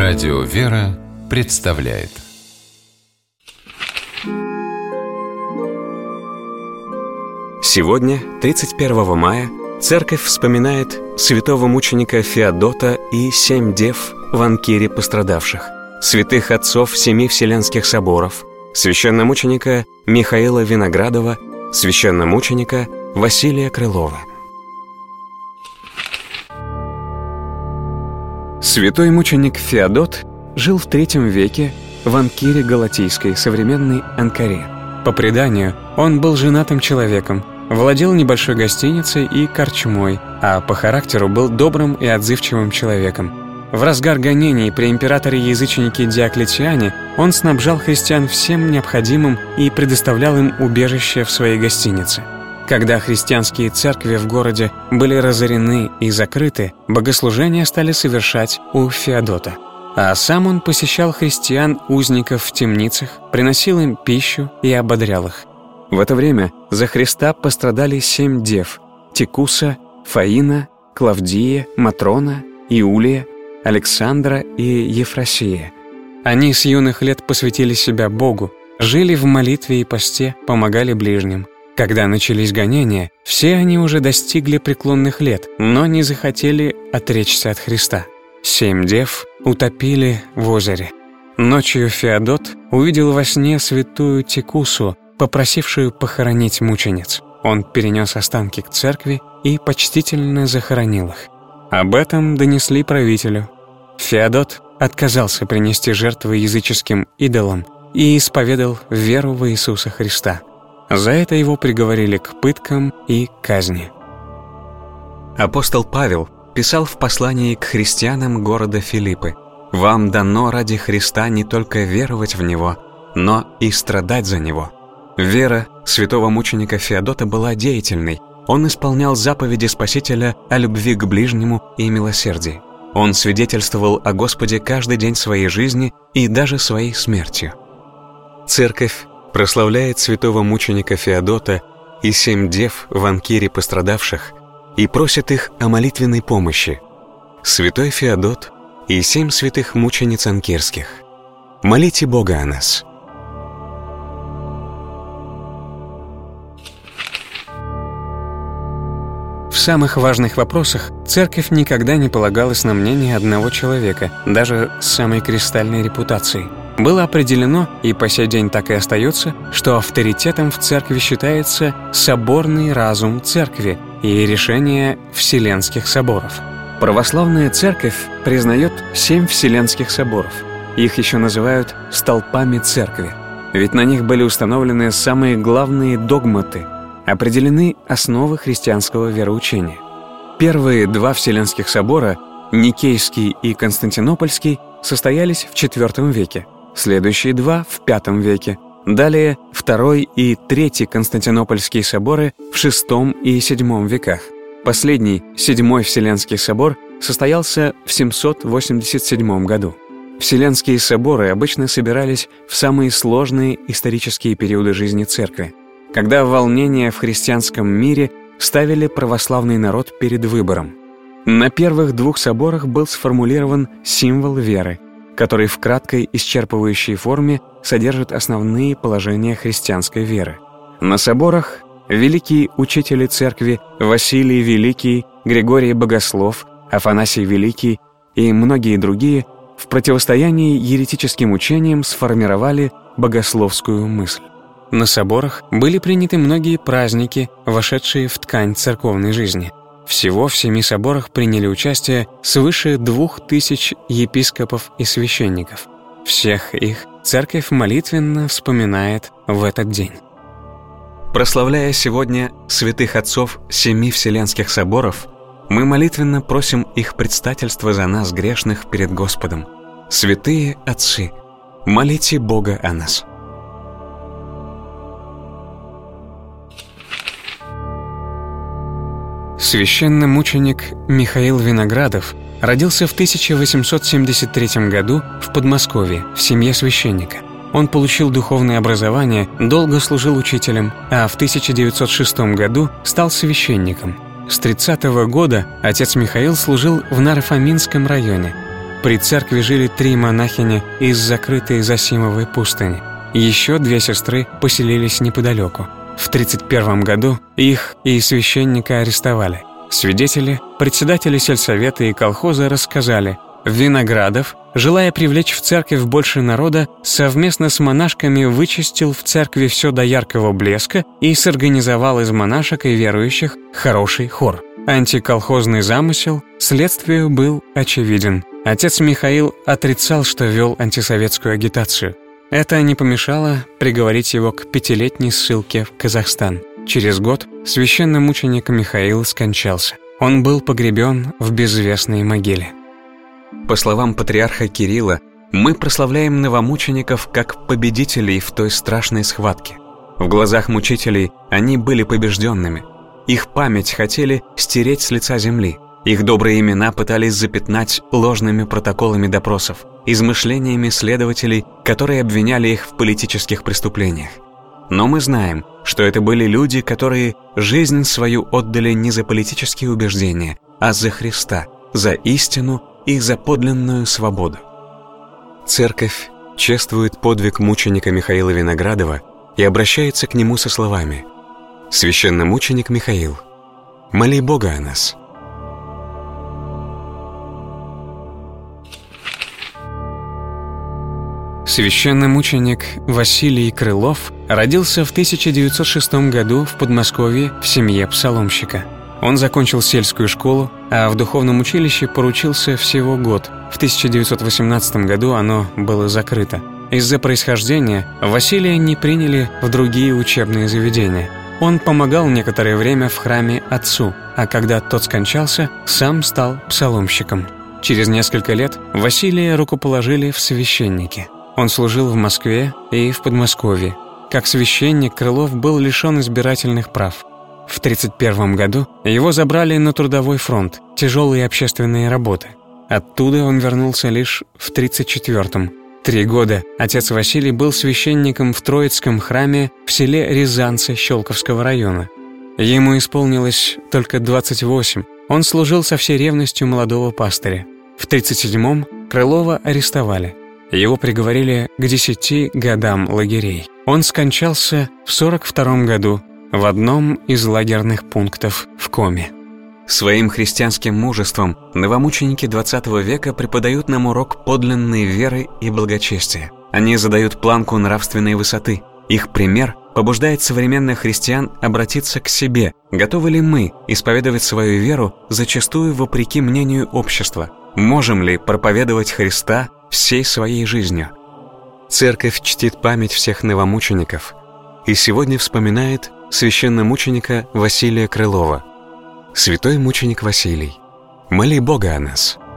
Радио «Вера» представляет. Сегодня, 31 мая, Церковь вспоминает святого мученика Феодота и 7 дев в Анкире пострадавших, святых отцов 7 Вселенских соборов, священномученика Михаила Виноградова, священномученика Василия Крылова. Святой мученик Феодот жил в III веке в Анкире Галатийской, современной Анкаре. По преданию, он был женатым человеком, владел небольшой гостиницей и корчмой, а по характеру был добрым и отзывчивым человеком. В разгар гонений при императоре-язычнике Диоклетиане он снабжал христиан всем необходимым и предоставлял им убежище в своей гостинице. Когда христианские церкви в городе были разорены и закрыты, богослужения стали совершать у Феодота. А сам он посещал христиан-узников в темницах, приносил им пищу и ободрял их. В это время за Христа пострадали 7 дев – Тикуса, Фаина, Клавдия, Матрона, Иулия, Александра и Ефросия. Они с юных лет посвятили себя Богу, жили в молитве и посте, помогали ближним. Когда начались гонения, все они уже достигли преклонных лет, но не захотели отречься от Христа. 7 дев утопили в озере. Ночью Феодот увидел во сне святую Тикусу, попросившую похоронить мучениц. Он перенес останки к церкви и почтительно захоронил их. Об этом донесли правителю. Феодот отказался принести жертвы языческим идолам и исповедал веру в Иисуса Христа. За это его приговорили к пыткам и казни. Апостол Павел писал в послании к христианам города Филиппы: «Вам дано ради Христа не только веровать в Него, но и страдать за Него». Вера святого мученика Феодота была деятельной. Он исполнял заповеди Спасителя о любви к ближнему и милосердии. Он свидетельствовал о Господе каждый день своей жизни и даже своей смертью. Церковь прославляет святого мученика Феодота и 7 дев в Анкире пострадавших и просит их о молитвенной помощи. Святой Феодот и 7 святых мучениц анкирских, молите Бога о нас. В самых важных вопросах церковь никогда не полагалась на мнение одного человека, даже с самой кристальной репутацией. Было определено, и по сей день так и остается, что авторитетом в церкви считается соборный разум церкви и решения Вселенских соборов. Православная церковь признает 7 Вселенских соборов. Их еще называют «столпами церкви», ведь на них были установлены самые главные догматы, определены основы христианского вероучения. Первые 2 Вселенских собора, Никейский и Константинопольский, состоялись в IV веке, следующие 2 в V веке, далее II и III Константинопольские соборы в VI и VII веках. Последний, VII Вселенский собор, состоялся в 787 году. Вселенские соборы обычно собирались в самые сложные исторические периоды жизни церкви, когда волнения в христианском мире ставили православный народ перед выбором. На первых 2 соборах был сформулирован символ веры, который в краткой исчерпывающей форме содержит основные положения христианской веры. На соборах великие учители церкви Василий Великий, Григорий Богослов, Афанасий Великий и многие другие в противостоянии еретическим учениям сформировали богословскую мысль. На соборах были приняты многие праздники, вошедшие в ткань церковной жизни. Всего в 7 соборах приняли участие свыше 2000 епископов и священников. Всех их церковь молитвенно вспоминает в этот день. Прославляя сегодня святых отцов 7 Вселенских соборов, мы молитвенно просим их предстательства за нас, грешных, перед Господом. Святые отцы, молите Бога о нас. Священномученик Михаил Виноградов родился в 1873 году в Подмосковье в семье священника. Он получил духовное образование, долго служил учителем, а в 1906 году стал священником. С 30-го года отец Михаил служил в Наро-Фоминском районе. При церкви жили 3 монахини из закрытой Зосимовой пустыни. Еще 2 сестры поселились неподалеку. В 1931 году их и священника арестовали. Свидетели, председатели сельсовета и колхоза рассказали: Виноградов, желая привлечь в церковь больше народа, совместно с монашками вычистил в церкви все до яркого блеска и сорганизовал из монашек и верующих хороший хор. Антиколхозный замысел следствию был очевиден. Отец Михаил отрицал, что вел антисоветскую агитацию. Это не помешало приговорить его к 5-летней ссылке в Казахстан. Через год священномученик Михаил скончался. Он был погребен в безвестной могиле. По словам патриарха Кирилла, мы прославляем новомучеников как победителей в той страшной схватке. В глазах мучителей они были побежденными. Их память хотели стереть с лица земли. Их добрые имена пытались запятнать ложными протоколами допросов, измышлениями следователей, которые обвиняли их в политических преступлениях. Но мы знаем, что это были люди, которые жизнь свою отдали не за политические убеждения, а за Христа, за истину и за подлинную свободу. Церковь чествует подвиг мученика Михаила Виноградова и обращается к нему со словами: «Священномученик Михаил, моли Бога о нас». Священномученик Василий Крылов родился в 1906 году в Подмосковье в семье псаломщика. Он закончил сельскую школу, а в духовном училище поручился всего год. В 1918 году оно было закрыто. Из-за происхождения Василия не приняли в другие учебные заведения. Он помогал некоторое время в храме отцу, а когда тот скончался, сам стал псаломщиком. Через несколько лет Василия рукоположили в священники. Он служил в Москве и в Подмосковье. Как священник Крылов был лишен избирательных прав. В 1931 году его забрали на трудовой фронт, тяжелые общественные работы. Оттуда он вернулся лишь в 1934-м. 3 года отец Василий был священником в Троицком храме в селе Рязанцы Щелковского района. Ему исполнилось только 28. Он служил со всей ревностью молодого пастыря. В 1937-м Крылова арестовали. Его приговорили к 10 годам лагерей. Он скончался в 1942 году в одном из лагерных пунктов в Коми. Своим христианским мужеством новомученики XX века преподают нам урок подлинной веры и благочестия. Они задают планку нравственной высоты. Их пример побуждает современных христиан обратиться к себе. Готовы ли мы исповедовать свою веру, зачастую вопреки мнению общества? Можем ли проповедовать Христа всей своей жизнью? Церковь чтит память всех новомучеников и сегодня вспоминает священномученика Василия Крылова. Святой мученик Василий, моли Бога о нас.